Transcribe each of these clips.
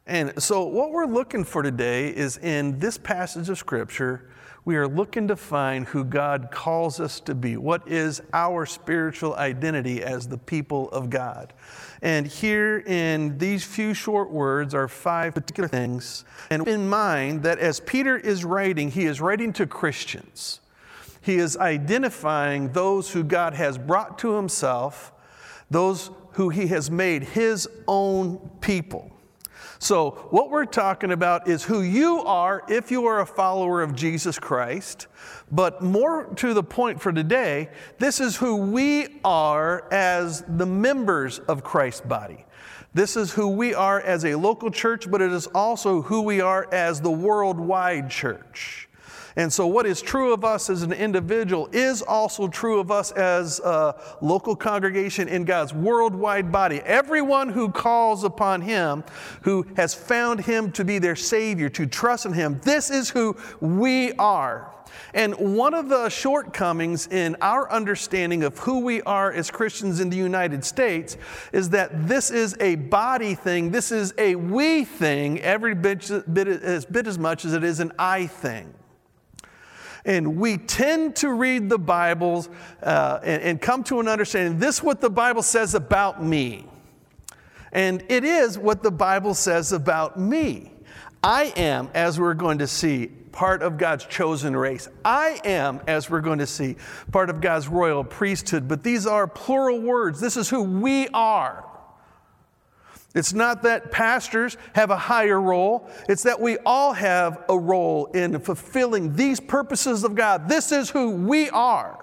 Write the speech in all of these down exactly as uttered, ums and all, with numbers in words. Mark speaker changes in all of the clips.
Speaker 1: And so what we're looking for today is in this passage of Scripture, we are looking to find who God calls us to be. What is our spiritual identity as the people of God? And here in these few short words are five particular things. And in mind that as Peter is writing, he is writing to Christians. He is identifying those who God has brought to himself, those who he has made his own people. So what we're talking about is who you are if you are a follower of Jesus Christ. But more to the point for today, this is who we are as the members of Christ's body. This is who we are as a local church, but it is also who we are as the worldwide church. And so what is true of us as an individual is also true of us as a local congregation in God's worldwide body. Everyone who calls upon him, who has found him to be their Savior, to trust in him, this is who we are. And one of the shortcomings in our understanding of who we are as Christians in the United States is that this is a body thing. This is a we thing every bit, bit, as bit as much as it is an I thing. And we tend to read the Bibles uh, and, and come to an understanding, this is what the Bible says about me. And it is what the Bible says about me. I am, as we're going to see, part of God's chosen race. I am, as we're going to see, part of God's royal priesthood. But these are plural words. This is who we are. It's not that pastors have a higher role. It's that we all have a role in fulfilling these purposes of God. This is who we are.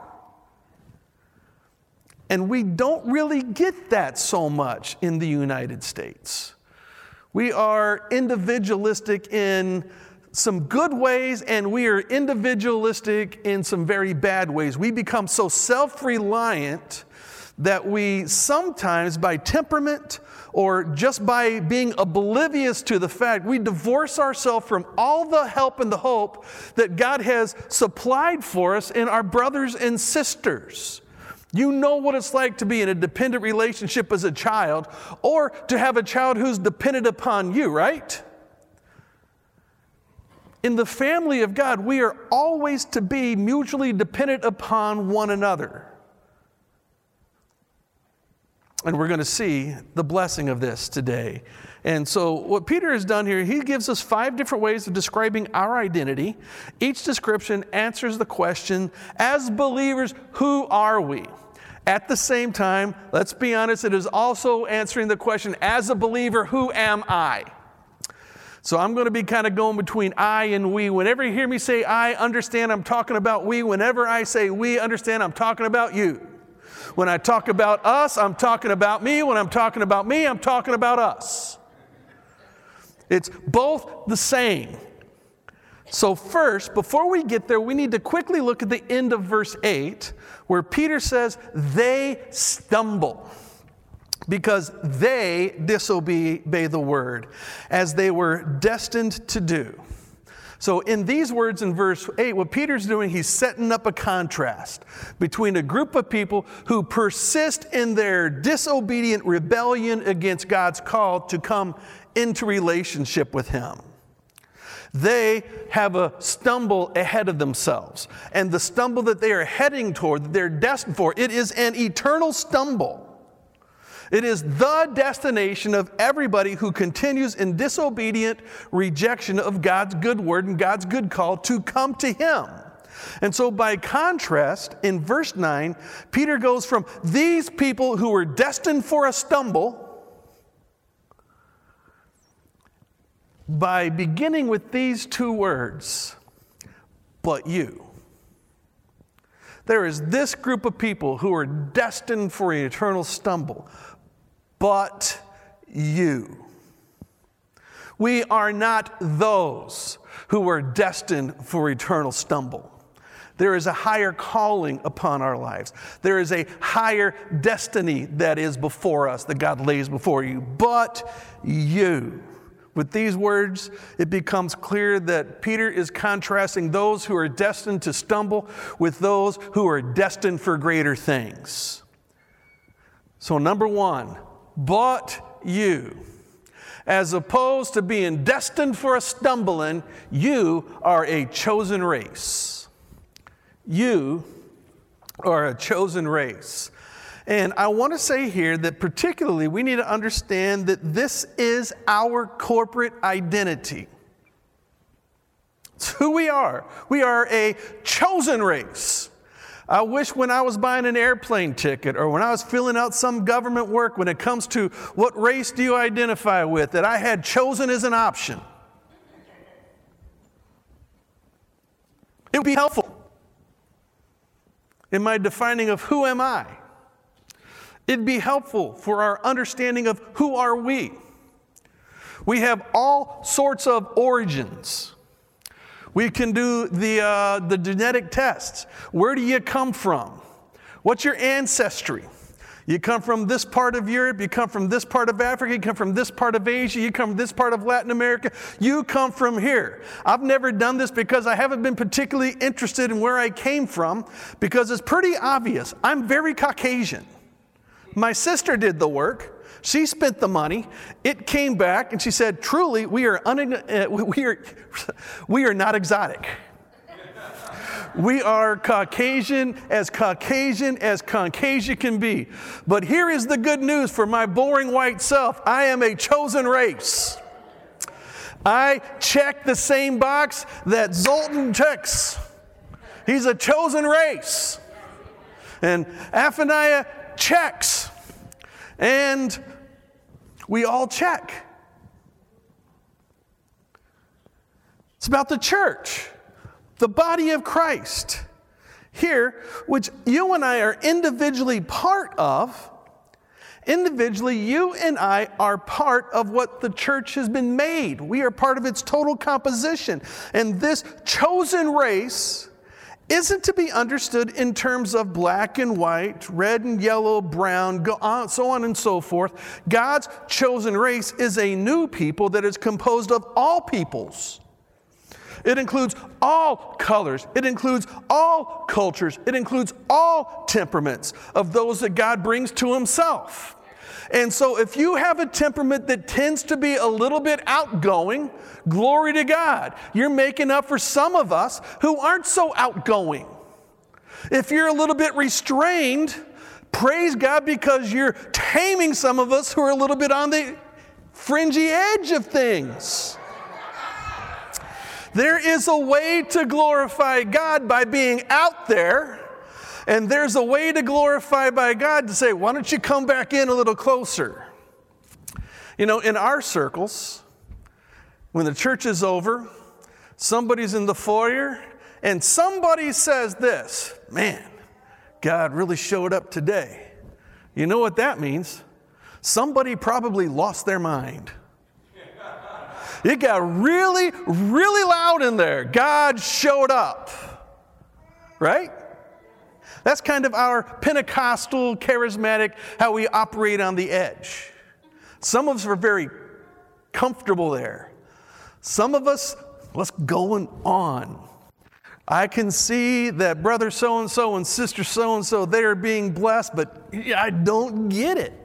Speaker 1: And we don't really get that so much in the United States. We are individualistic in some good ways, and we are individualistic in some very bad ways. We become so self-reliant that we sometimes, by temperament or just by being oblivious to the fact, we divorce ourselves from all the help and the hope that God has supplied for us in our brothers and sisters. You know what it's like to be in a dependent relationship as a child, or to have a child who's dependent upon you, right? In the family of God, we are always to be mutually dependent upon one another. And we're going to see the blessing of this today. And so what Peter has done here, he gives us five different ways of describing our identity. Each description answers the question, as believers, who are we? At the same time, let's be honest, it is also answering the question, as a believer, who am I? So I'm going to be kind of going between I and we. Whenever you hear me say I, understand I'm talking about we. Whenever I say we, understand I'm talking about you. When I talk about us, I'm talking about me. When I'm talking about me, I'm talking about us. It's both the same. So first, before we get there, we need to quickly look at the end of verse eight, where Peter says, they stumble because they disobey the word, as they were destined to do. So in these words in verse eight, what Peter's doing, he's setting up a contrast between a group of people who persist in their disobedient rebellion against God's call to come into relationship with him. They have a stumble ahead of themselves. And the stumble that they are heading toward, that they're destined for, it is an eternal stumble. It is the destination of everybody who continues in disobedient rejection of God's good word and God's good call to come to him. And so by contrast, in verse nine, Peter goes from these people who were destined for a stumble, by beginning with these two words, but you. There is this group of people who are destined for an eternal stumble. But you. We are not those who are destined for eternal stumble. There is a higher calling upon our lives. There is a higher destiny that is before us, that God lays before you. But you. With these words, it becomes clear that Peter is contrasting those who are destined to stumble with those who are destined for greater things. So number one, but you. As opposed to being destined for a stumbling, you are a chosen race. You are a chosen race. And I want to say here that particularly we need to understand that this is our corporate identity. It's who we are. We are a chosen race. I wish when I was buying an airplane ticket or when I was filling out some government work, when it comes to what race do you identify with, that I had chosen as an option. It would be helpful in my defining of who am I. It'd be helpful for our understanding of who are we. We have all sorts of origins. We can do the, uh, the genetic tests. Where do you come from? What's your ancestry? You come from this part of Europe, you come from this part of Africa, you come from this part of Asia, you come from this part of Latin America, you come from here. I've never done this because I haven't been particularly interested in where I came from, because it's pretty obvious. I'm very Caucasian. My sister did the work. She spent the money. It came back, and she said, truly, we are, un- uh, we are, we are not exotic. We are Caucasian, as Caucasian as Caucasian can be. But here is the good news for my boring white self. I am a chosen race. I check the same box that Zoltan checks. He's a chosen race. And Aphaniah checks. And we all check. It's about the church, the body of Christ here, which you and I are individually part of. Individually, you and I are part of what the church has been made. We are part of its total composition. And this chosen race isn't to be understood in terms of black and white, red and yellow, brown, go on, so on and so forth. God's chosen race is a new people that is composed of all peoples. It includes all colors. It includes all cultures. It includes all temperaments of those that God brings to himself. And so if you have a temperament that tends to be a little bit outgoing, glory to God. You're making up for some of us who aren't so outgoing. If you're a little bit restrained, praise God, because you're taming some of us who are a little bit on the fringy edge of things. There is a way to glorify God by being out there. And there's a way to glorify by God to say, why don't you come back in a little closer? You know, in our circles, when the church is over, somebody's in the foyer, and somebody says this, man, God really showed up today. You know what that means? Somebody probably lost their mind. It got really, really loud in there. God showed up. Right? That's kind of our Pentecostal, charismatic, how we operate on the edge. Some of us are very comfortable there. Some of us, what's going on? I can see that brother so-and-so and sister so-and-so, they are being blessed, but I don't get it.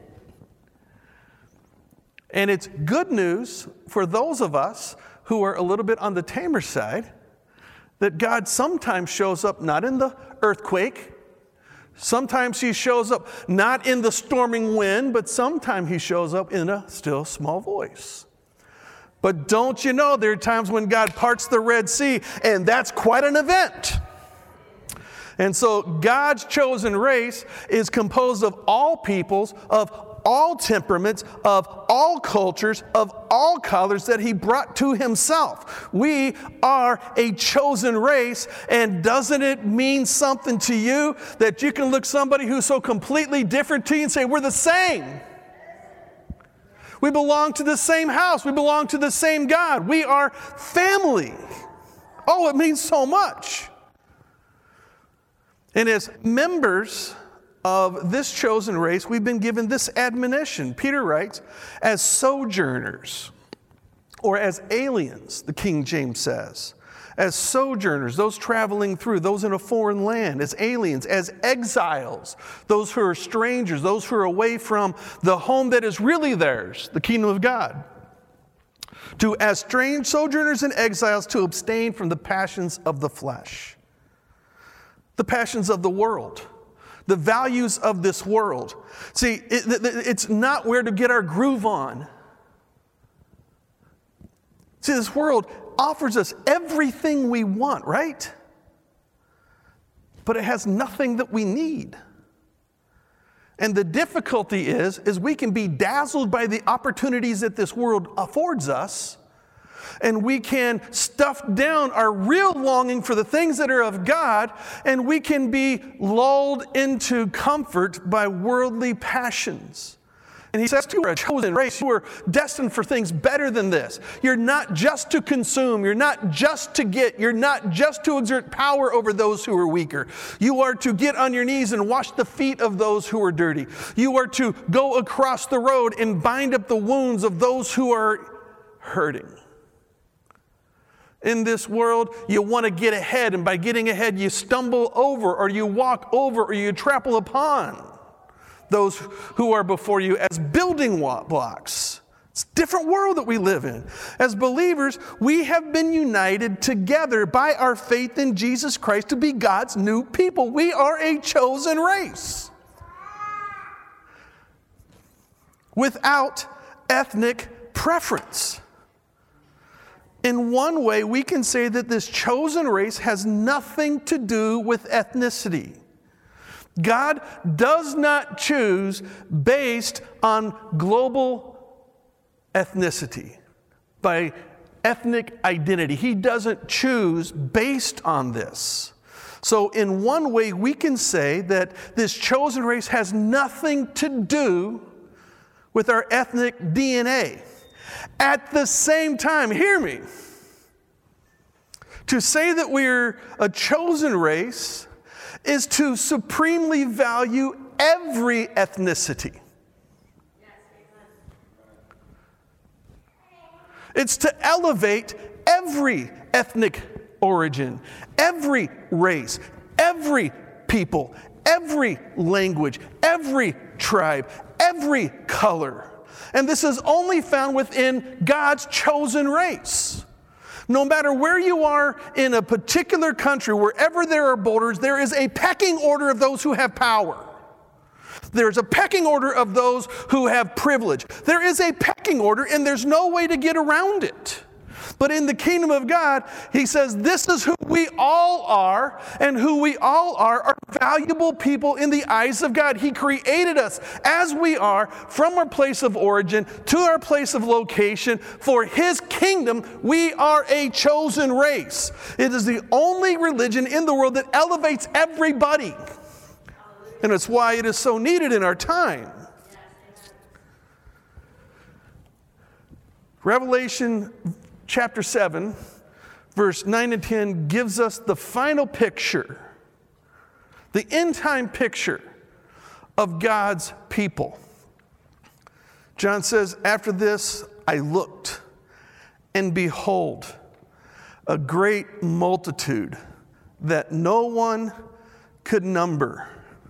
Speaker 1: And it's good news for those of us who are a little bit on the tamer side, that God sometimes shows up not in the earthquake, sometimes he shows up not in the storming wind, but sometimes he shows up in a still small voice. But don't you know, there are times when God parts the Red Sea, and that's quite an event. And so God's chosen race is composed of all peoples, of all temperaments, of all cultures, of all colors that he brought to himself. We are a chosen race, and doesn't it mean something to you that you can look somebody who's so completely different to you and say, we're the same? We belong to the same house. We belong to the same God. We are family. Oh, it means so much. And as members of this chosen race, we've been given this admonition. Peter writes, as sojourners, or as aliens, the King James says. As sojourners, those traveling through, those in a foreign land, as aliens, as exiles, those who are strangers, those who are away from the home that is really theirs, the kingdom of God. to, as strange sojourners and exiles, to abstain from the passions of the flesh, the passions of the world, the values of this world. See, it, it's not where to get our groove on. See, this world offers us everything we want, right? But it has nothing that we need. And the difficulty is, is we can be dazzled by the opportunities that this world affords us, and we can stuff down our real longing for the things that are of God, and we can be lulled into comfort by worldly passions. And he says, you are a chosen race. You are destined for things better than this. You're not just to consume. You're not just to get. You're not just to exert power over those who are weaker. You are to get on your knees and wash the feet of those who are dirty. You are to go across the road and bind up the wounds of those who are hurting. In this world, you want to get ahead, and by getting ahead, you stumble over, or you walk over, or you trample upon those who are before you as building blocks. It's a different world that we live in. As believers, we have been united together by our faith in Jesus Christ to be God's new people. We are a chosen race without ethnic preference. In one way, we can say that this chosen race has nothing to do with ethnicity. God does not choose based on global ethnicity, by ethnic identity. He doesn't choose based on this. So in one way, we can say that this chosen race has nothing to do with our ethnic D N A. At the same time, hear me, to say that we're a chosen race is to supremely value every ethnicity. It's to elevate every ethnic origin, every race, every people, every language, every tribe, every color. And this is only found within God's chosen race. No matter where you are in a particular country, wherever there are borders, there is a pecking order of those who have power. There's a pecking order of those who have privilege. There is a pecking order, and there's no way to get around it. But in the kingdom of God, he says, this is who we all are, and who we all are are valuable people in the eyes of God. He created us as we are, from our place of origin to our place of location. For his kingdom, we are a chosen race. It is the only religion in the world that elevates everybody. And it's why it is so needed in our time. Revelation chapter seven, verse nine and ten gives us the final picture, the end time picture of God's people. John says, after this I looked, and behold, a great multitude that no one could number,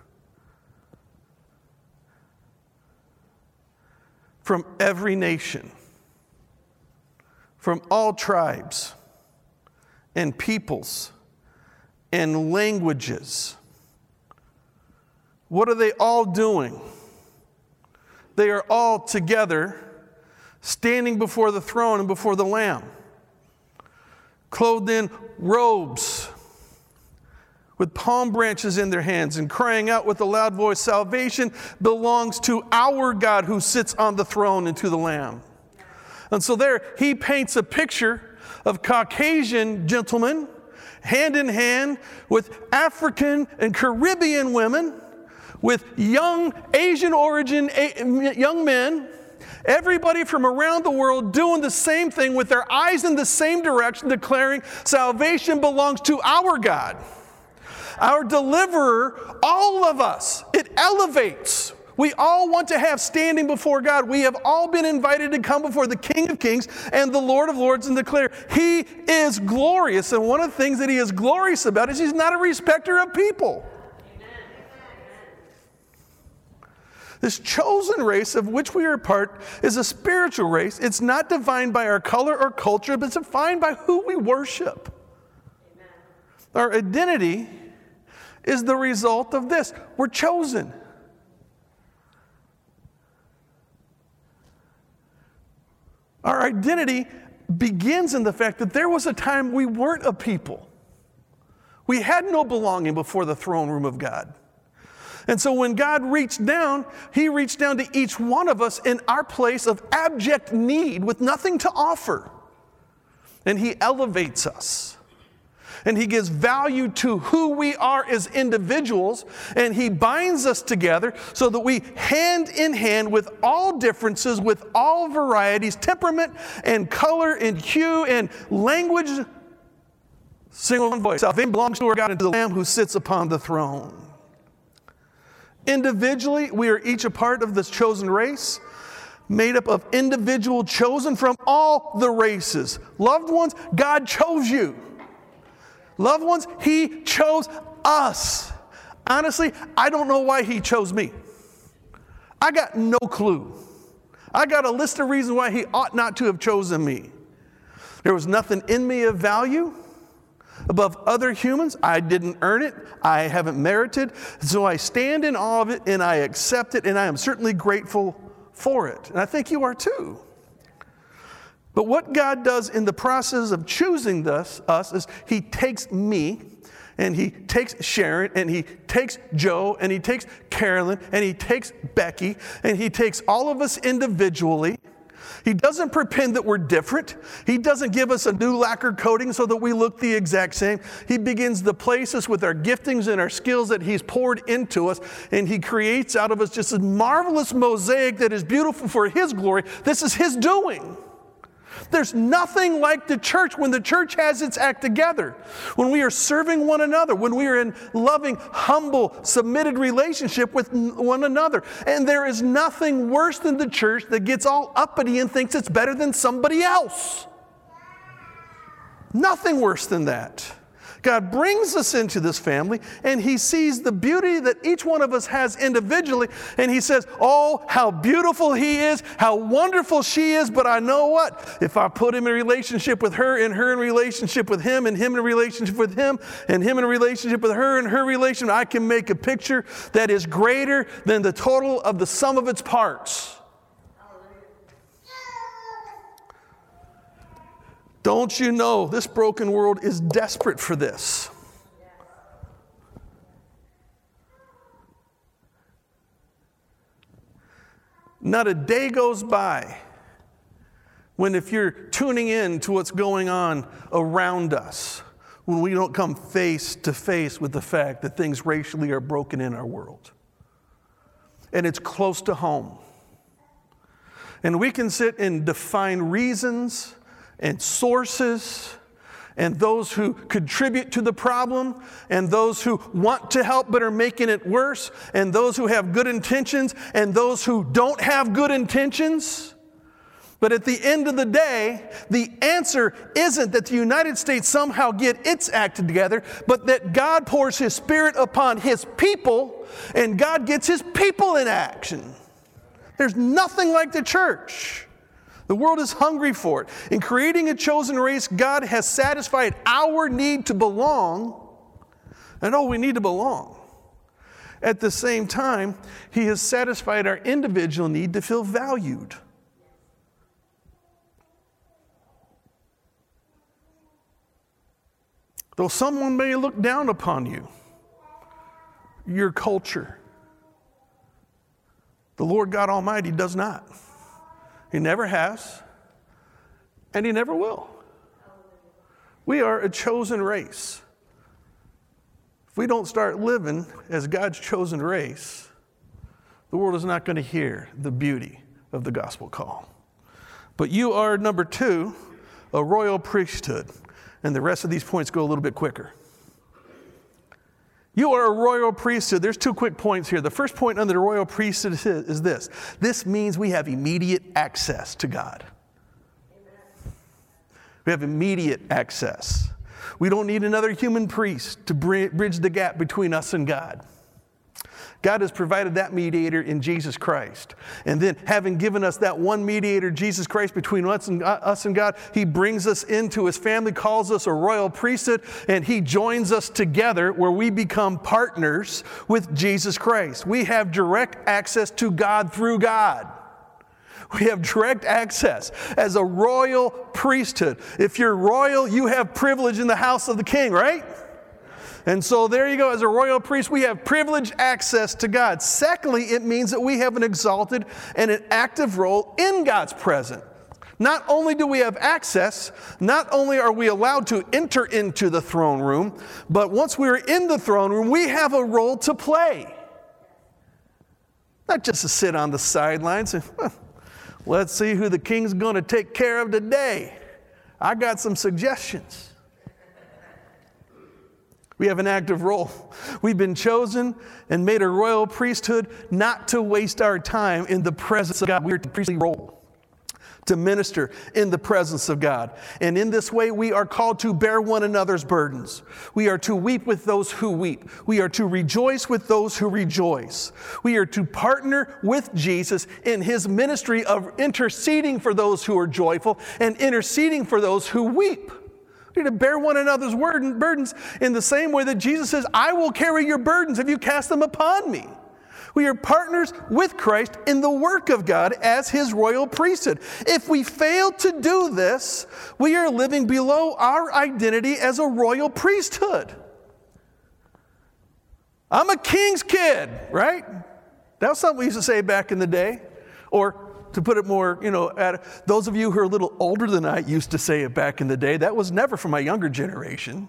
Speaker 1: from every nation, from all tribes and peoples and languages. What are they all doing? They are all together, standing before the throne and before the Lamb, clothed in robes, with palm branches in their hands, and crying out with a loud voice, salvation belongs to our God who sits on the throne and to the Lamb. And so there he paints a picture of Caucasian gentlemen hand in hand with African and Caribbean women, with young Asian origin young men, everybody from around the world doing the same thing with their eyes in the same direction, declaring salvation belongs to our God, our deliverer, all of us. It elevates. We all want to have standing before God. We have all been invited to come before the King of Kings and the Lord of Lords and declare he is glorious. And one of the things that he is glorious about is he's not a respecter of people. Amen. This chosen race of which we are a part is a spiritual race. It's not defined by our color or culture, but it's defined by who we worship. Amen. Our identity is the result of this. We're chosen. Our identity begins in the fact that there was a time we weren't a people. We had no belonging before the throne room of God. And so when God reached down, he reached down to each one of us in our place of abject need with nothing to offer. And he elevates us. And he gives value to who we are as individuals. And he binds us together so that we, hand in hand with all differences, with all varieties, temperament and color and hue and language, sing one voice. Salvation belongs to our God and to the Lamb who sits upon the throne. Individually, we are each a part of this chosen race, made up of individual chosen from all the races. Loved ones, God chose you. Loved ones, he chose us. Honestly, I don't know why he chose me. I got no clue. I got a list of reasons why he ought not to have chosen me. There was nothing in me of value above other humans. I didn't earn it. I haven't merited. So I stand in awe of it and I accept it, and I am certainly grateful for it. And I think you are too. But what God does in the process of choosing us, us is he takes me and he takes Sharon and he takes Joe and he takes Carolyn and he takes Becky and he takes all of us individually. He doesn't pretend that we're different. He doesn't give us a new lacquer coating so that we look the exact same. He begins to place us with our giftings and our skills that he's poured into us, and he creates out of us just a marvelous mosaic that is beautiful for his glory. This is his doing. There's nothing like the church when the church has its act together. When we are serving one another, when we are in loving, humble, submitted relationship with one another. And there is nothing worse than the church that gets all uppity and thinks it's better than somebody else. Nothing worse than that. God brings us into this family, and he sees the beauty that each one of us has individually, and he says, oh, how beautiful he is, how wonderful she is, but I know what? If I put him in relationship with her, and her in relationship with him, and him in relationship with him, and him in relationship with her, and her relation, I can make a picture that is greater than the total of the sum of its parts. Don't you know this broken world is desperate for this? Not a day goes by when, if you're tuning in to what's going on around us, when we don't come face to face with the fact that things racially are broken in our world. And it's close to home. And we can sit and define reasons and sources, and those who contribute to the problem, and those who want to help but are making it worse, and those who have good intentions, and those who don't have good intentions. But at the end of the day, the answer isn't that the United States somehow get its act together, but that God pours his Spirit upon his people, and God gets his people in action. There's nothing like the church. The world is hungry for it. In creating a chosen race, God has satisfied our need to belong. And oh, we need to belong. At the same time, he has satisfied our individual need to feel valued. Though someone may look down upon you, your culture, the Lord God Almighty does not. He never has, and he never will. We are a chosen race. If we don't start living as God's chosen race, the world is not going to hear the beauty of the gospel call. But you are, number two, a royal priesthood. And the rest of these points go a little bit quicker. You are a royal priesthood. There's two quick points here. The first point under the royal priesthood is this. This means we have immediate access to God. Amen. We have immediate access. We don't need another human priest to bridge the gap between us and God. God has provided that mediator in Jesus Christ. And then having given us that one mediator, Jesus Christ, between us and, uh, us and God, he brings us into his family, calls us a royal priesthood, and he joins us together where we become partners with Jesus Christ. We have direct access to God through God. We have direct access as a royal priesthood. If you're royal, you have privilege in the house of the king, right? And so there you go. As a royal priest, we have privileged access to God. Secondly, it means that we have an exalted and an active role in God's presence. Not only do we have access, not only are we allowed to enter into the throne room, but once we're in the throne room, we have a role to play. Not just to sit on the sidelines and, well, let's see who the king's going to take care of today. I got some suggestions. We have an active role. We've been chosen and made a royal priesthood not to waste our time in the presence of God. We're in a priestly role to minister in the presence of God. And in this way, we are called to bear one another's burdens. We are to weep with those who weep. We are to rejoice with those who rejoice. We are to partner with Jesus in his ministry of interceding for those who are joyful and interceding for those who weep. We need to bear one another's burdens in the same way that Jesus says, I will carry your burdens if you cast them upon me. We are partners with Christ in the work of God as his royal priesthood. If we fail to do this, we are living below our identity as a royal priesthood. I'm a king's kid, right? That was something we used to say back in the day. Or to put it more, you know, at, those of you who are a little older than I used to say it back in the day. That was never for my younger generation.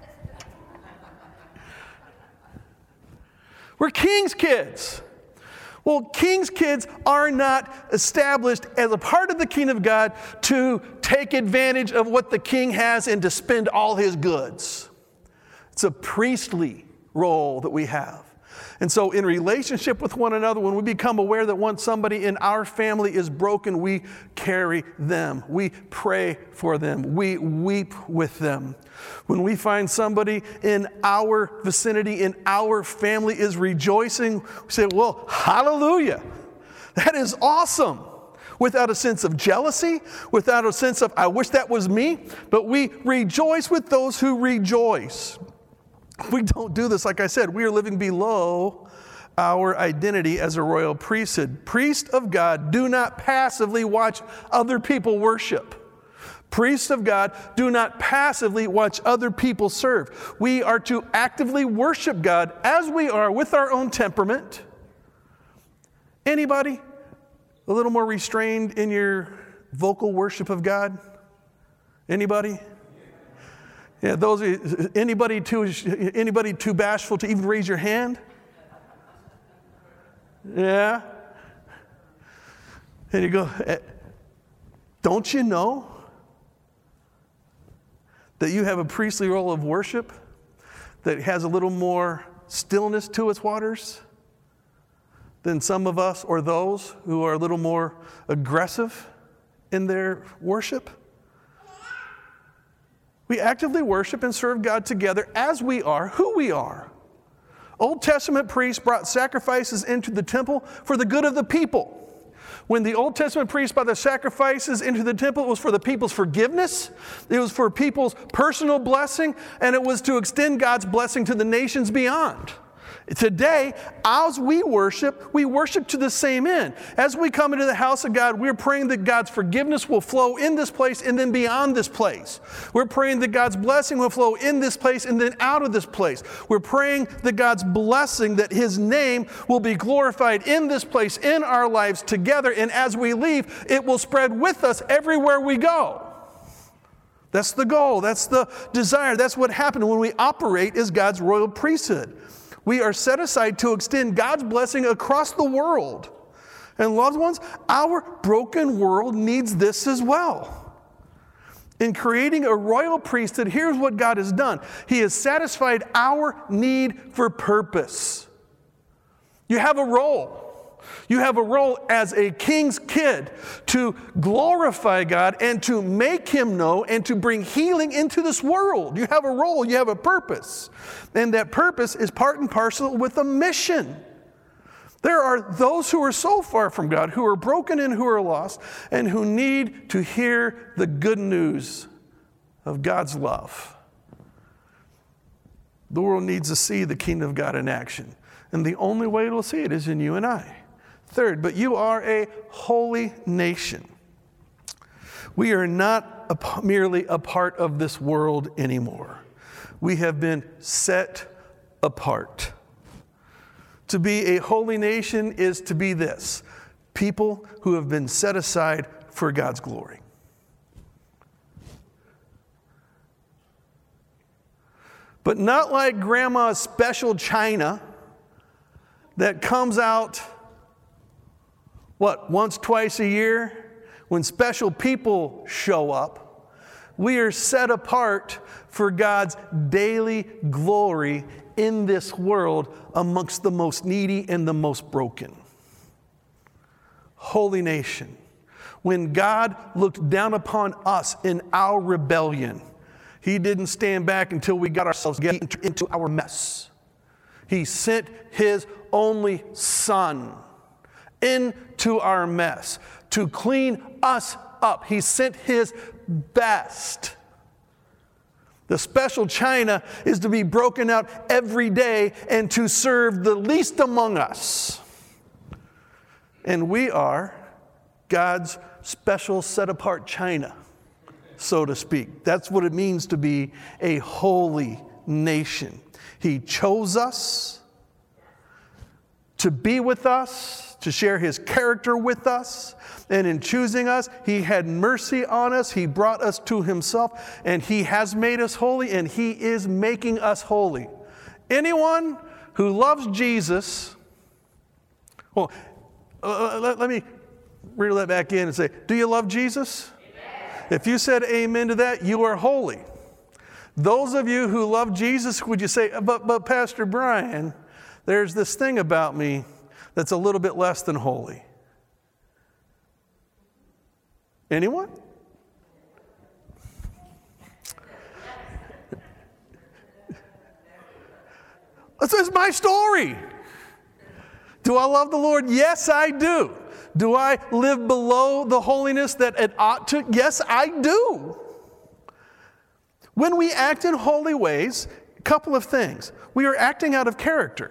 Speaker 1: We're king's kids. Well, king's kids are not established as a part of the kingdom of God to take advantage of what the king has and to spend all his goods. It's a priestly role that we have. And so in relationship with one another, when we become aware that once somebody in our family is broken, we carry them. We pray for them. We weep with them. When we find somebody in our vicinity, in our family is rejoicing, we say, well, hallelujah. That is awesome. Without a sense of jealousy, without a sense of, I wish that was me, but we rejoice with those who rejoice. If we don't do this, like I said, we are living below our identity as a royal priesthood. Priests of God do not passively watch other people worship. Priests of God do not passively watch other people serve. We are to actively worship God as we are with our own temperament. Anybody a little more restrained in your vocal worship of God? Anybody? Yeah, those anybody too anybody too bashful to even raise your hand? Yeah. And you go, don't you know that you have a priestly role of worship that has a little more stillness to its waters than some of us or those who are a little more aggressive in their worship? We actively worship and serve God together as we are, who we are. Old Testament priests brought sacrifices into the temple for the good of the people. When the Old Testament priests brought the sacrifices into the temple, it was for the people's forgiveness, it was for people's personal blessing, and it was to extend God's blessing to the nations beyond. Today, as we worship, we worship to the same end. As we come into the house of God, we're praying that God's forgiveness will flow in this place and then beyond this place. We're praying that God's blessing will flow in this place and then out of this place. We're praying that God's blessing, that his name will be glorified in this place, in our lives together, and as we leave, it will spread with us everywhere we go. That's the goal. That's the desire. That's what happened when we operate as God's royal priesthood. We are set aside to extend God's blessing across the world. And loved ones, our broken world needs this as well. In creating a royal priesthood, here's what God has done. He has satisfied our need for purpose. You have a role. You have a role as a king's kid to glorify God and to make him know and to bring healing into this world. You have a role, you have a purpose. And that purpose is part and parcel with a mission. There are those who are so far from God, who are broken and who are lost, and who need to hear the good news of God's love. The world needs to see the kingdom of God in action. And the only way it will see it is in you and I. Third, but you are a holy nation. We are not a, merely a part of this world anymore. We have been set apart. To be a holy nation is to be this: people who have been set aside for God's glory. But not like grandma's special china that comes out, what, once, twice a year when special people show up. We are set apart for God's daily glory in this world amongst the most needy and the most broken. Holy nation. When God looked down upon us in our rebellion, He didn't stand back until we got ourselves into our mess. He sent His only Son into our mess to clean us up. He sent His best. The special china is to be broken out every day and to serve the least among us. And we are God's special set-apart china, so to speak. That's what it means to be a holy nation. He chose us to be with us, to share His character with us. And in choosing us, He had mercy on us. He brought us to Himself, and He has made us holy, and He is making us holy. Anyone who loves Jesus, well, uh, let, let me reel that back in and say, do you love Jesus? Amen. If you said amen to that, you are holy. Those of you who love Jesus, would you say, but, but Pastor Brian, there's this thing about me that's a little bit less than holy. Anyone? This is my story. Do I love the Lord? Yes, I do. Do I live below the holiness that it ought to? Yes, I do. When we act in holy ways, a couple of things. We are acting out of character.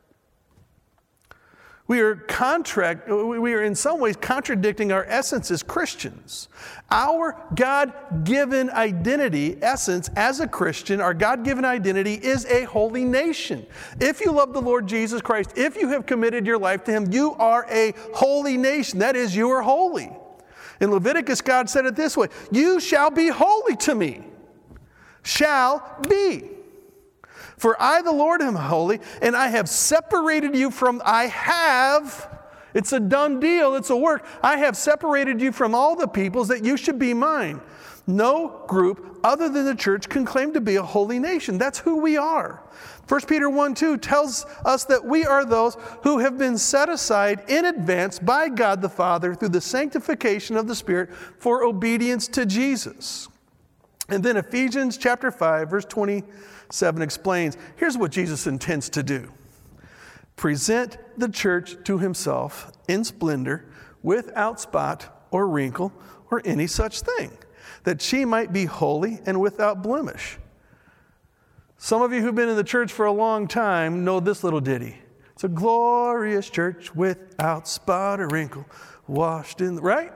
Speaker 1: We are contract, we are in some ways contradicting our essence as Christians. Our God-given identity, essence as a Christian, our God-given identity is a holy nation. If you love the Lord Jesus Christ, if you have committed your life to Him, you are a holy nation. That is, you are holy. In Leviticus, God said it this way: you shall be holy to me. Shall be. For I, the Lord, am holy, and I have separated you from, I have, it's a done deal, it's a work. I have separated you from all the peoples that you should be mine. No group other than the church can claim to be a holy nation. That's who we are. First Peter one two tells us that we are those who have been set aside in advance by God the Father through the sanctification of the Spirit for obedience to Jesus. And then Ephesians chapter five, verse twenty-seven explains, here's what Jesus intends to do. Present the church to Himself in splendor, without spot or wrinkle or any such thing, that she might be holy and without blemish. Some of you who've been in the church for a long time know this little ditty. It's a glorious church without spot or wrinkle, washed in, the, right?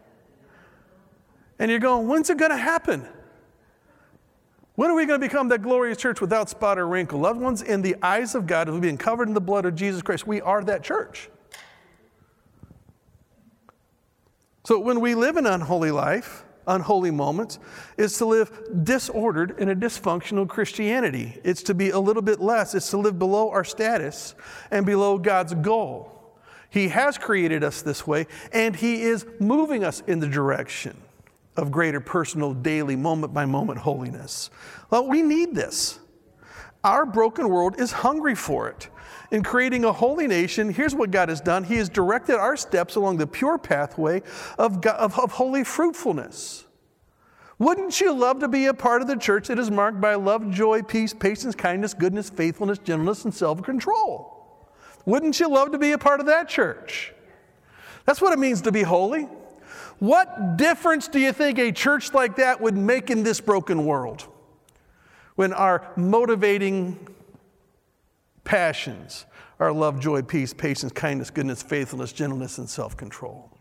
Speaker 1: And you're going, when's it going to happen? When are we going to become that glorious church without spot or wrinkle? Loved ones, in the eyes of God, who've been covered in the blood of Jesus Christ, we are that church. So when we live an unholy life, unholy moments, is to live disordered in a dysfunctional Christianity. It's to be a little bit less. It's to live below our status and below God's goal. He has created us this way, and He is moving us in the direction of greater personal, daily, moment-by-moment holiness. Well, we need this. Our broken world is hungry for it. In creating a holy nation, here's what God has done. He has directed our steps along the pure pathway of, God, of, of holy fruitfulness. Wouldn't you love to be a part of the church that is marked by love, joy, peace, patience, kindness, goodness, faithfulness, gentleness, and self-control? Wouldn't you love to be a part of that church? That's what it means to be holy. What difference do you think a church like that would make in this broken world? When our motivating passions are love, joy, peace, patience, kindness, goodness, faithfulness, gentleness, and self-control.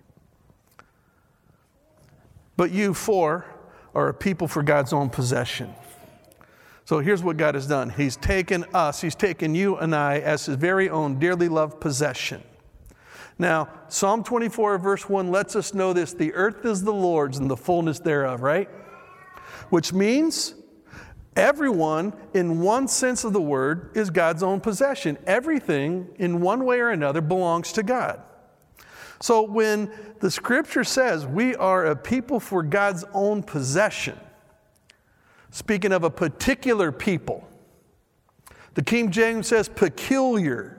Speaker 1: But you four are a people for God's own possession. So here's what God has done. He's taken us, he's taken you and I as his very own dearly loved possession. Now, Psalm twenty-four, verse one lets us know this: the earth is the Lord's and the fullness thereof, right? Which means everyone, in one sense of the word, is God's own possession. Everything, in one way or another, belongs to God. So when the scripture says we are a people for God's own possession, speaking of a particular people, the King James says peculiar.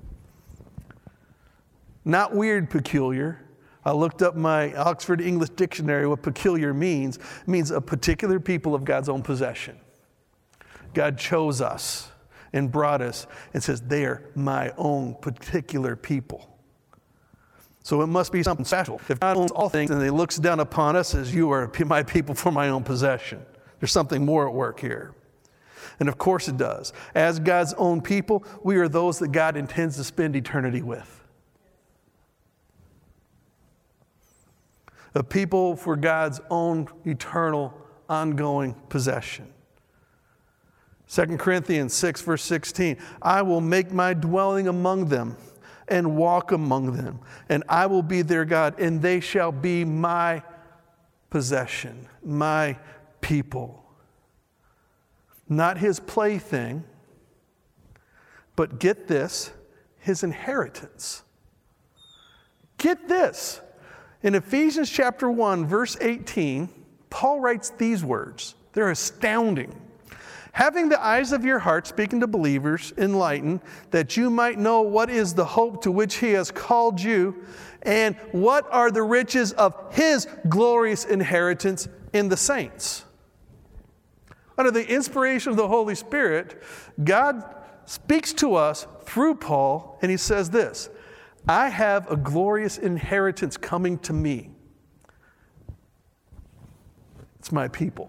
Speaker 1: Not weird peculiar. I looked up my Oxford English Dictionary, what peculiar means. It means a particular people of God's own possession. God chose us and brought us and says, they are my own particular people. So it must be something special. If God owns all things and he looks down upon us as you are my people for my own possession, there's something more at work here. And of course it does. As God's own people, we are those that God intends to spend eternity with. A people for God's own eternal, ongoing possession. Second Corinthians six, verse sixteen, I will make my dwelling among them and walk among them, and I will be their God, and they shall be my possession, my people. Not his plaything, but get this, his inheritance. Get this. In Ephesians chapter one, verse eighteen, Paul writes these words. They're astounding. Having the eyes of your heart, speaking to believers, enlightened, that you might know what is the hope to which he has called you, and what are the riches of his glorious inheritance in the saints. Under the inspiration of the Holy Spirit, God speaks to us through Paul, and he says this, I have a glorious inheritance coming to me. It's my people.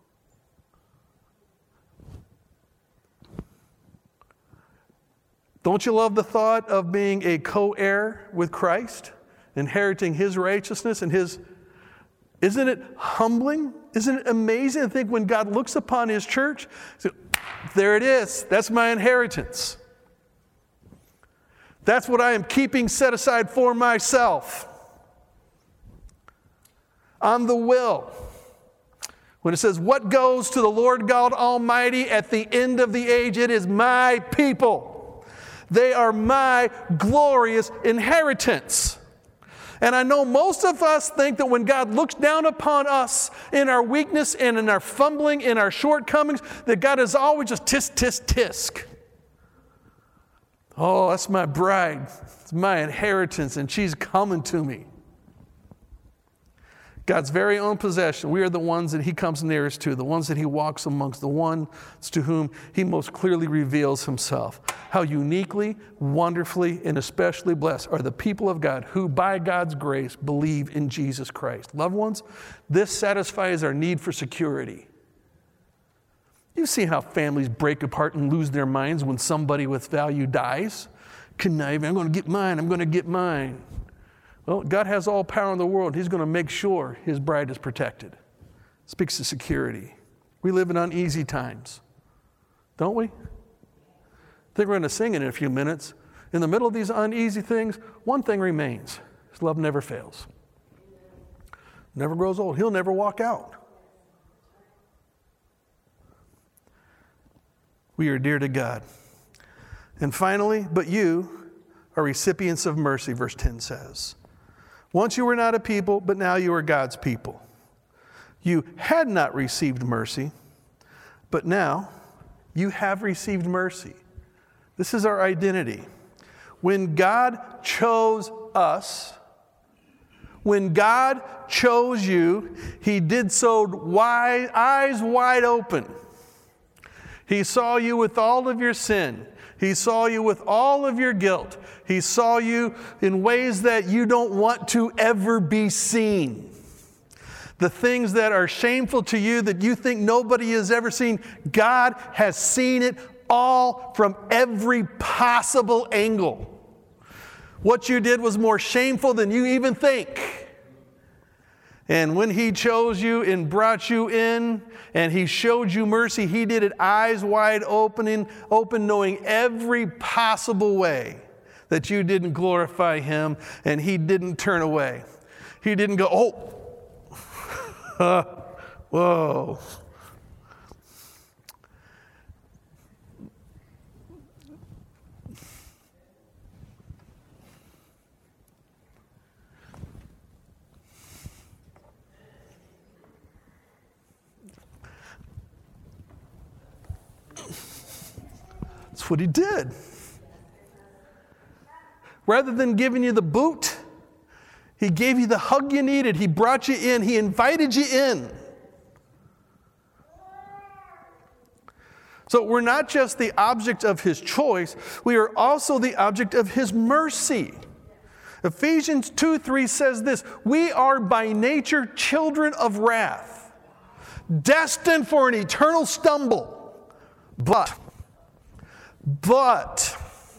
Speaker 1: Don't you love the thought of being a co-heir with Christ, inheriting his righteousness and his... Isn't it humbling? Isn't it amazing to think when God looks upon his church, so, there it is, that's my inheritance. That's what I am keeping set aside for myself. On the will. When it says, what goes to the Lord God Almighty at the end of the age, it is my people. They are my glorious inheritance. And I know most of us think that when God looks down upon us in our weakness and in our fumbling, in our shortcomings, that God is always just tisk, tisk, tisk. Oh, that's my bride. It's my inheritance, and she's coming to me. God's very own possession. We are the ones that he comes nearest to, the ones that he walks amongst, the ones to whom he most clearly reveals himself. How uniquely, wonderfully, and especially blessed are the people of God who, by God's grace, believe in Jesus Christ. Loved ones, this satisfies our need for security. You see how families break apart and lose their minds when somebody with value dies? Conniving, I'm going to get mine, I'm going to get mine. Well, God has all power in the world. He's going to make sure his bride is protected. Speaks to security. We live in uneasy times, don't we? I think we're going to sing in a few minutes. In the middle of these uneasy things, one thing remains. His love never fails. Never grows old. He'll never walk out. We are dear to God. And finally, but you are recipients of mercy, verse ten says. Once you were not a people, but now you are God's people. You had not received mercy, but now you have received mercy. This is our identity. When God chose us, when God chose you, he did so wide, eyes wide open. He saw you with all of your sin. He saw you with all of your guilt. He saw you in ways that you don't want to ever be seen. The things that are shameful to you that you think nobody has ever seen, God has seen it all from every possible angle. What you did was more shameful than you even think. And when He chose you and brought you in, and He showed you mercy, He did it eyes wide opening, open, knowing every possible way that you didn't glorify Him, and He didn't turn away. He didn't go, oh, whoa. That's what He did. Rather than giving you the boot, He gave you the hug you needed. He brought you in. He invited you in. So we're not just the object of His choice, we are also the object of His mercy. Ephesians two three says this, we are by nature children of wrath, destined for an eternal stumble. But, but,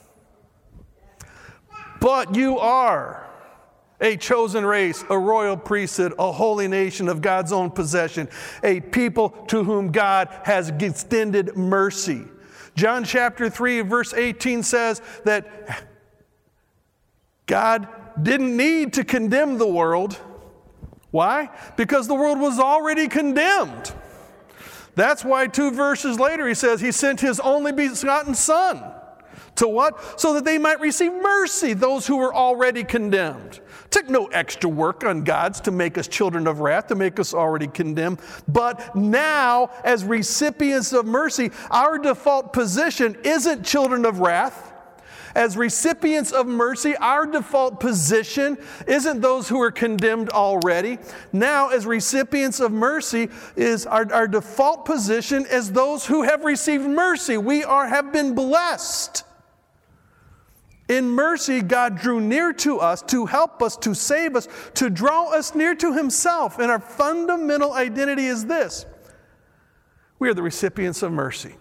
Speaker 1: but you are a chosen race, a royal priesthood, a holy nation of God's own possession, a people to whom God has extended mercy. John chapter three, verse eighteen says that God didn't need to condemn the world. Why? Because the world was already condemned. That's why two verses later He says He sent His only begotten Son. To what? So that they might receive mercy, those who were already condemned. It took no extra work on God's to make us children of wrath, to make us already condemned. But now, as recipients of mercy, our default position isn't children of wrath. As recipients of mercy, our default position isn't those who are condemned already. Now, as recipients of mercy, is our, our default position as those who have received mercy. We are have been blessed. In mercy, God drew near to us to help us, to save us, to draw us near to Himself. And our fundamental identity is this: we are the recipients of mercy.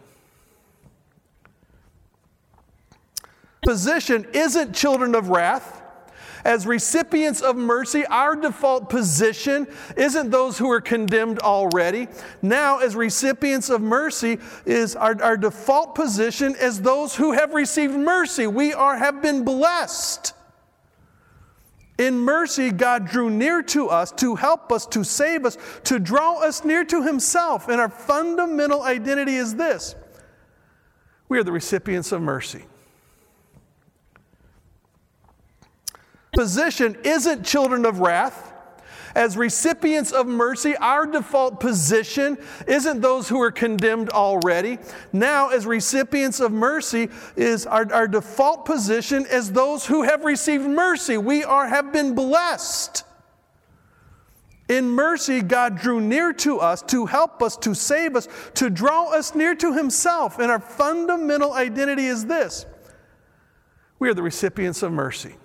Speaker 1: Position isn't children of wrath. As recipients of mercy, our default position isn't those who are condemned already. Now, as recipients of mercy, is our, our default position as those who have received mercy. We are have been blessed. In mercy, God drew near to us to help us, to save us, to draw us near to Himself. And our fundamental identity is this: we are the recipients of mercy. Position isn't children of wrath. As recipients of mercy, our default position isn't those who are condemned already. Now, as recipients of mercy, is our, our default position as those who have received mercy. We are have been blessed. In mercy, God drew near to us to help us, to save us, to draw us near to Himself. And our fundamental identity is this: we are the recipients of mercy.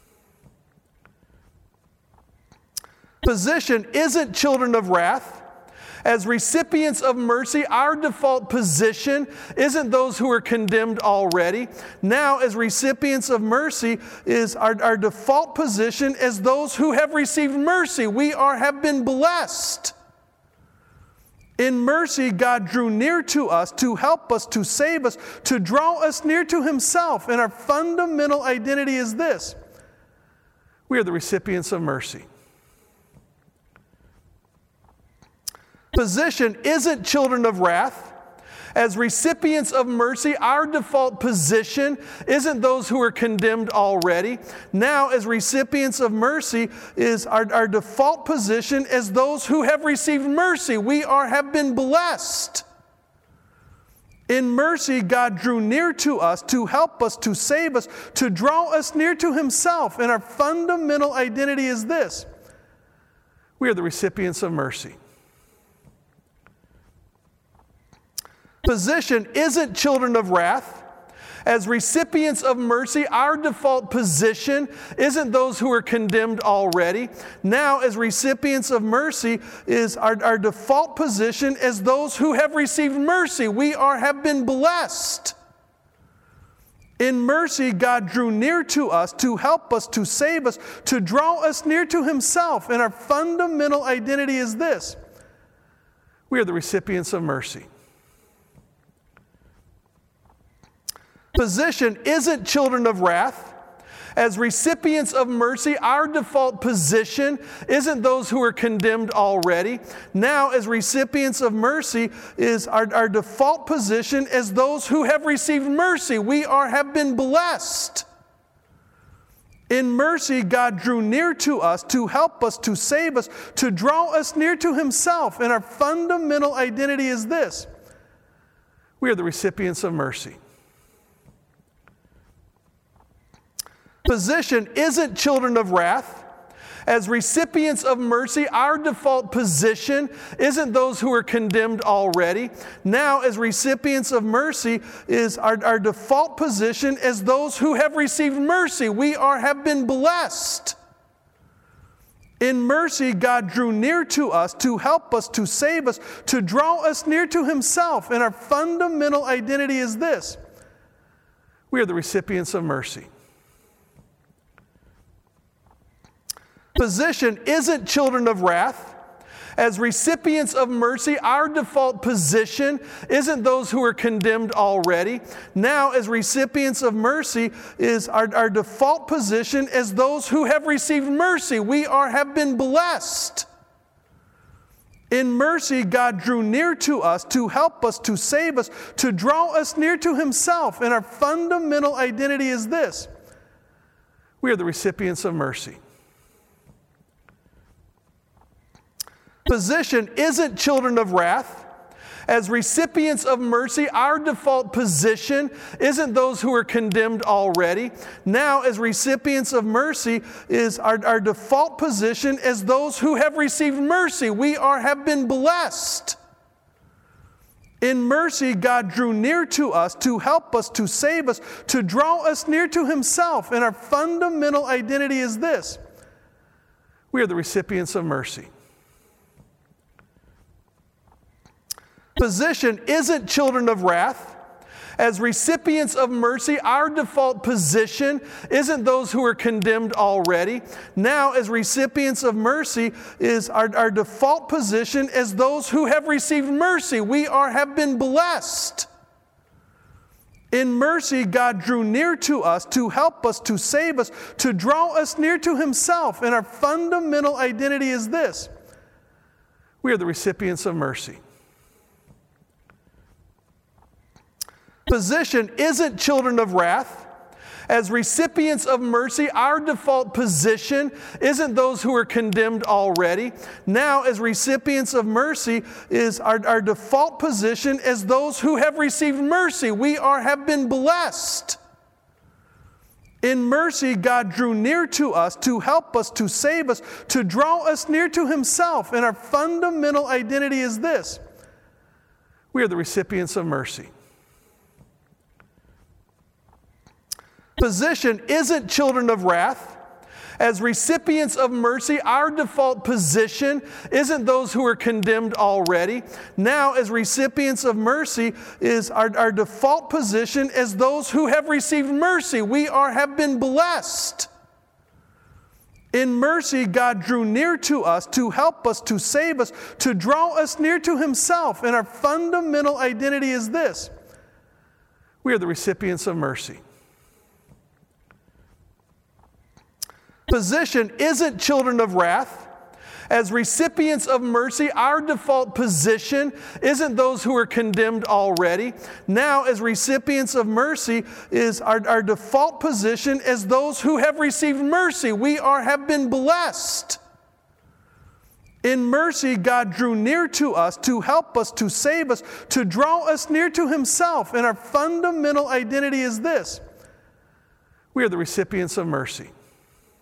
Speaker 1: Position isn't children of wrath. As recipients of mercy, our default position isn't those who are condemned already. Now, as recipients of mercy, is our, our default position as those who have received mercy. We are have been blessed. In mercy, God drew near to us to help us, to save us, to draw us near to Himself. And our fundamental identity is this: we are the recipients of mercy. Position isn't children of wrath. As recipients of mercy, our default position isn't those who are condemned already. Now, as recipients of mercy, is our, our default position as those who have received mercy. We are have been blessed. In mercy, God drew near to us to help us, to save us, to draw us near to Himself. And our fundamental identity is this: we are the recipients of mercy. Position isn't children of wrath. As recipients of mercy, our default position isn't those who are condemned already. Now, as recipients of mercy, is our, our default position as those who have received mercy. We are have been blessed. In mercy, God drew near to us to help us, to save us, to draw us near to Himself. And our fundamental identity is this: we are the recipients of mercy. Position isn't children of wrath. As recipients of mercy, our default position isn't those who are condemned already. Now, as recipients of mercy, is our, our default position as those who have received mercy. We are have been blessed. In mercy, God drew near to us to help us, to save us, to draw us near to Himself. And our fundamental identity is this: we are the recipients of mercy. Position isn't children of wrath. As recipients of mercy, our default position isn't those who are condemned already. Now, as recipients of mercy, is our, our default position as those who have received mercy. We are have been blessed. In mercy, God drew near to us to help us, to save us, to draw us near to Himself. And our fundamental identity is this: we are the recipients of mercy. Position isn't children of wrath. As recipients of mercy, our default position isn't those who are condemned already. Now, as recipients of mercy, is our, our default position as those who have received mercy. We are have been blessed. In mercy, God drew near to us to help us, to save us, to draw us near to Himself. And our fundamental identity is this: we are the recipients of mercy. Position isn't children of wrath. As recipients of mercy, our default position isn't those who are condemned already. Now, as recipients of mercy, is our, our default position as those who have received mercy. We are have been blessed. In mercy, God drew near to us to help us, to save us, to draw us near to Himself. And our fundamental identity is this: we are the recipients of mercy. Position isn't children of wrath. As recipients of mercy, our default position isn't those who are condemned already. Now, as recipients of mercy, is our, our default position as those who have received mercy. We are have been blessed. In mercy, God drew near to us to help us, to save us, to draw us near to Himself. And our fundamental identity is this: we are the recipients of mercy. Position isn't children of wrath. As recipients of mercy, our default position isn't those who are condemned already. Now, as recipients of mercy, is our, our default position as those who have received mercy. We are have been blessed. In mercy, God drew near to us to help us, to save us, to draw us near to Himself. And our fundamental identity is this: we are the recipients of mercy. Position isn't children of wrath. As recipients of mercy, our default position isn't those who are condemned already. Now, as recipients of mercy, is our, our default position as those who have received mercy. We are have been blessed. In mercy, God drew near to us to help us, to save us, to draw us near to Himself. And our fundamental identity is this: we are the recipients of mercy. Position isn't children of wrath. As recipients of mercy, our default position isn't those who are condemned already. Now, as recipients of mercy, is our, our default position as those who have received mercy. We are have been blessed. In mercy, God drew near to us to help us, to save us, to draw us near to Himself. And our fundamental identity is this: we are the recipients of mercy.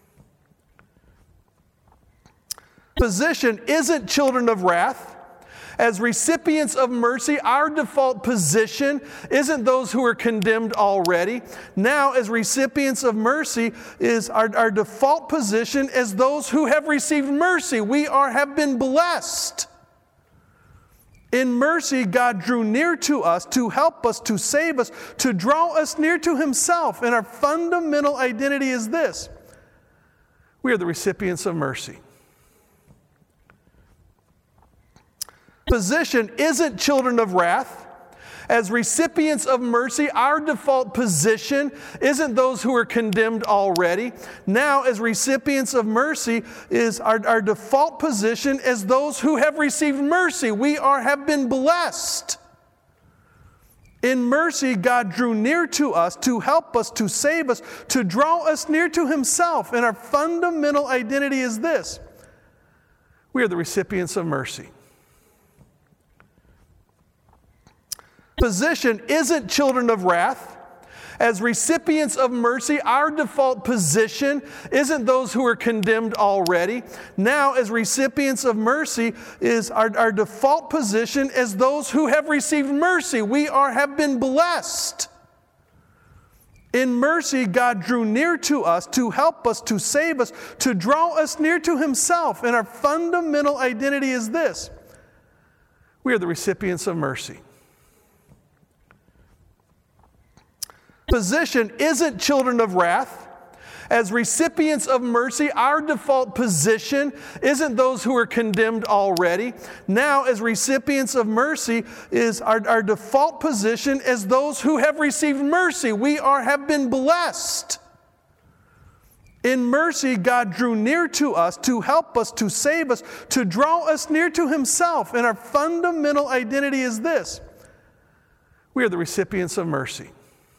Speaker 1: Position isn't children of wrath. As recipients of mercy, our default position isn't those who are condemned already. Now, as recipients of mercy, is our, our default position as those who have received mercy. We are have been blessed. In mercy, God drew near to us to help us, to save us, to draw us near to Himself. And our fundamental identity is this: we are the recipients of mercy. Position isn't children of wrath. As recipients of mercy, our default position isn't those who are condemned already. Now, as recipients of mercy, is our, our default position as those who have received mercy. We are have been blessed. In mercy, God drew near to us to help us, to save us, to draw us near to Himself. And our fundamental identity is this: we are the recipients of mercy. Position isn't children of wrath. As recipients of mercy, our default position isn't those who are condemned already. Now, as recipients of mercy, is our, our default position as those who have received mercy. We are have been blessed. In mercy, God drew near to us to help us, to save us, to draw us near to Himself. And our fundamental identity is this: we are the recipients of mercy. Position isn't children of wrath. As recipients of mercy, our default position isn't those who are condemned already. Now, as recipients of mercy, is our, our default position as those who have received mercy. We are have been blessed. In mercy, God drew near to us to help us, to save us, to draw us near to Himself. And our fundamental identity is this: we are the recipients of mercy.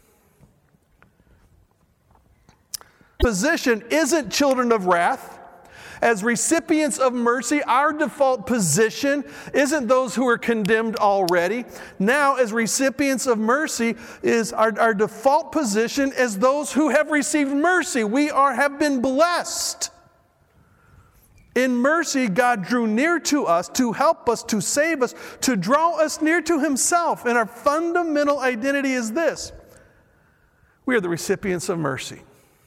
Speaker 1: Position isn't children of wrath. As recipients of mercy, our default position isn't those who are condemned already. Now, as recipients of mercy, is our, our default position as those who have received mercy. We are have been blessed. In mercy, God drew near to us to help us, to save us, to draw us near to Himself. And our fundamental identity is this: we are the recipients of mercy.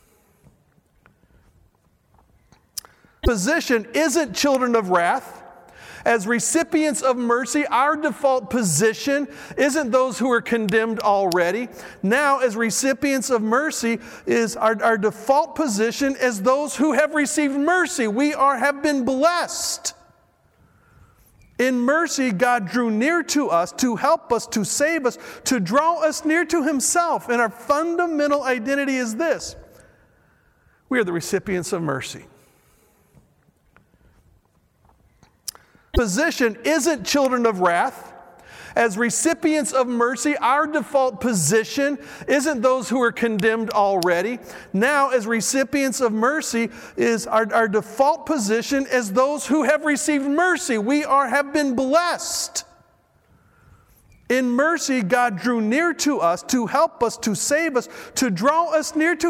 Speaker 1: Position isn't children of wrath. As recipients of mercy, our default position isn't those who are condemned already. Now, as recipients of mercy, is our, our default position as those who have received mercy. We are have been blessed. In mercy, God drew near to us to help us, to save us, to draw us near to Himself. And our fundamental identity is this: we are the recipients of mercy. Position isn't children of wrath. As recipients of mercy, our default position isn't those who are condemned already. Now, as recipients of mercy, is our, our default position as those who have received mercy. We are have been blessed. In mercy, God drew near to us to help us, to save us, to draw us near to